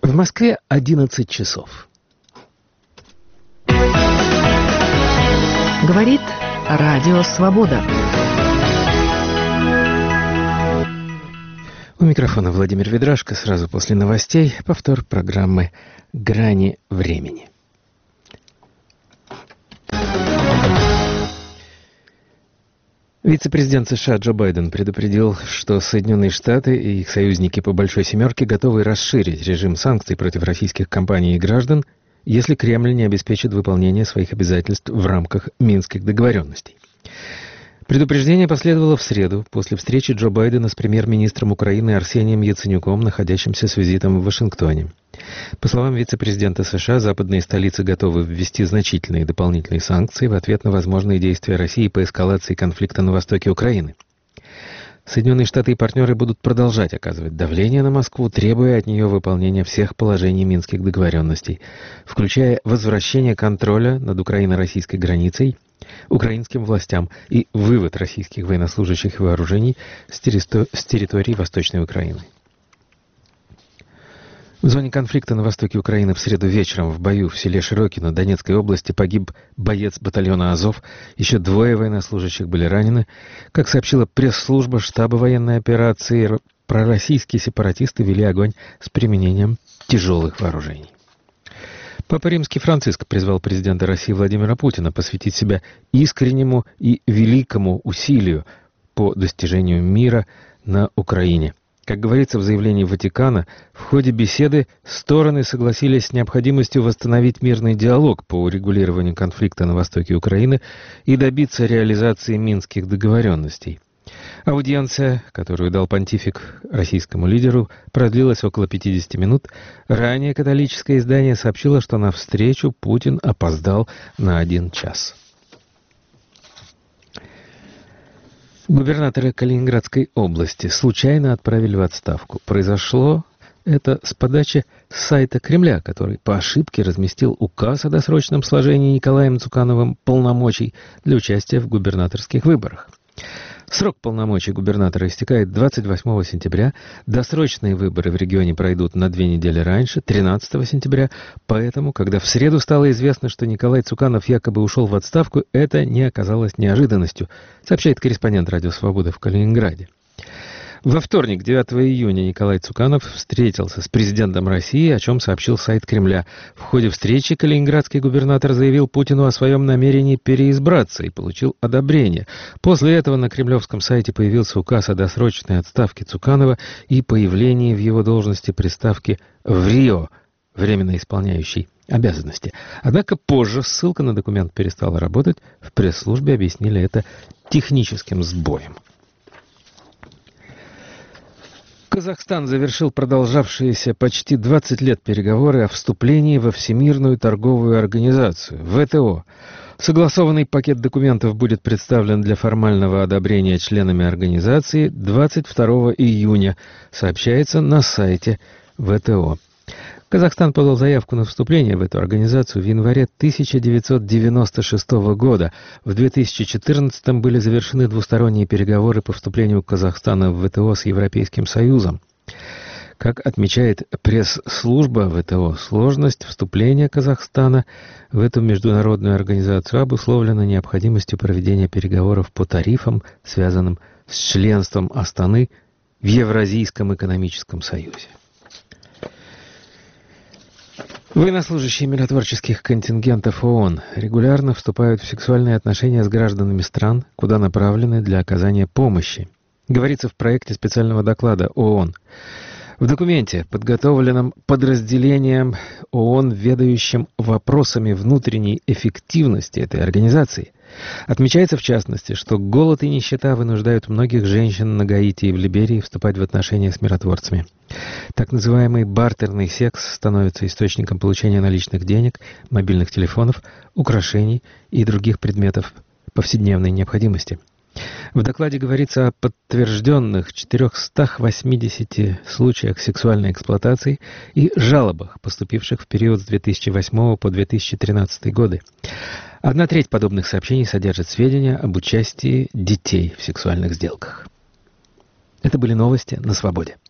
В Москве 11 часов. Говорит Радио Свобода. У микрофона Владимир Ведрашко. Сразу после новостей повтор программы «Грани времени». Вице-президент США Джо Байден предупредил, что Соединенные Штаты и их союзники по Большой Семерке готовы расширить режим санкций против российских компаний и граждан, если Кремль не обеспечит выполнение своих обязательств в рамках Минских договоренностей. Предупреждение последовало в среду после встречи Джо Байдена с премьер-министром Украины Арсением Яценюком, находящимся с визитом в Вашингтоне. По словам вице-президента США, западные столицы готовы ввести значительные дополнительные санкции в ответ на возможные действия России по эскалации конфликта на востоке Украины. Соединенные Штаты и партнеры будут продолжать оказывать давление на Москву, требуя от нее выполнения всех положений Минских договоренностей, включая возвращение контроля над украино-российской границей украинским властям и вывод российских военнослужащих и вооружений с территории Восточной Украины. В зоне конфликта на востоке Украины в среду вечером в бою в селе Широкино Донецкой области погиб боец батальона «Азов», еще 2 военнослужащих были ранены. Как сообщила пресс-служба штаба военной операции, пророссийские сепаратисты вели огонь с применением тяжелых вооружений. Папа Римский Франциск призвал президента России Владимира Путина посвятить себя искреннему и великому усилию по достижению мира на Украине. Как говорится в заявлении Ватикана, в ходе беседы стороны согласились с необходимостью восстановить мирный диалог по урегулированию конфликта на востоке Украины и добиться реализации Минских договоренностей. Аудиенция, которую дал понтифик российскому лидеру, продлилась около 50 минут. Ранее католическое издание сообщило, что на встречу Путин опоздал на 1 час. Губернатора Калининградской области случайно отправили в отставку. Произошло это с подачи сайта Кремля, который по ошибке разместил указ о досрочном сложении Николаем Цукановым полномочий для участия в губернаторских выборах. Срок полномочий губернатора истекает 28 сентября. Досрочные выборы в регионе пройдут на 2 недели раньше, 13 сентября. Поэтому, когда в среду стало известно, что Николай Цуканов якобы ушел в отставку, это не оказалось неожиданностью, сообщает корреспондент «Радио Свобода» в Калининграде. Во вторник, 9 июня, Николай Цуканов встретился с президентом России, о чем сообщил сайт Кремля. В ходе встречи калининградский губернатор заявил Путину о своем намерении переизбраться и получил одобрение. После этого на кремлевском сайте появился указ о досрочной отставке Цуканова и появлении в его должности приставки «ВРИО», временно исполняющий обязанности. Однако позже ссылка на документ перестала работать, в пресс-службе объяснили это техническим сбоем. Казахстан завершил продолжавшиеся почти 20 лет переговоры о вступлении во Всемирную торговую организацию, ВТО. Согласованный пакет документов будет представлен для формального одобрения членами организации 22 июня, сообщается на сайте ВТО. Казахстан подал заявку на вступление в эту организацию в январе 1996 года. В 2014 были завершены двусторонние переговоры по вступлению Казахстана в ВТО с Европейским Союзом. Как отмечает пресс-служба ВТО, сложность вступления Казахстана в эту международную организацию обусловлена необходимостью проведения переговоров по тарифам, связанным с членством Астаны в Евразийском экономическом союзе. Военнослужащие миротворческих контингентов ООН регулярно вступают в сексуальные отношения с гражданами стран, куда направлены для оказания помощи. Говорится в проекте специального доклада ООН. В документе, подготовленном подразделением ООН, ведающим вопросами внутренней эффективности этой организации, отмечается в частности, что голод и нищета вынуждают многих женщин на Гаити и в Либерии вступать в отношения с миротворцами. Так называемый бартерный секс становится источником получения наличных денег, мобильных телефонов, украшений и других предметов повседневной необходимости. В докладе говорится о подтвержденных 480 случаях сексуальной эксплуатации и жалобах, поступивших в период с 2008 по 2013 годы. 1/3 подобных сообщений содержит сведения об участии детей в сексуальных сделках. Это были новости на Свободе.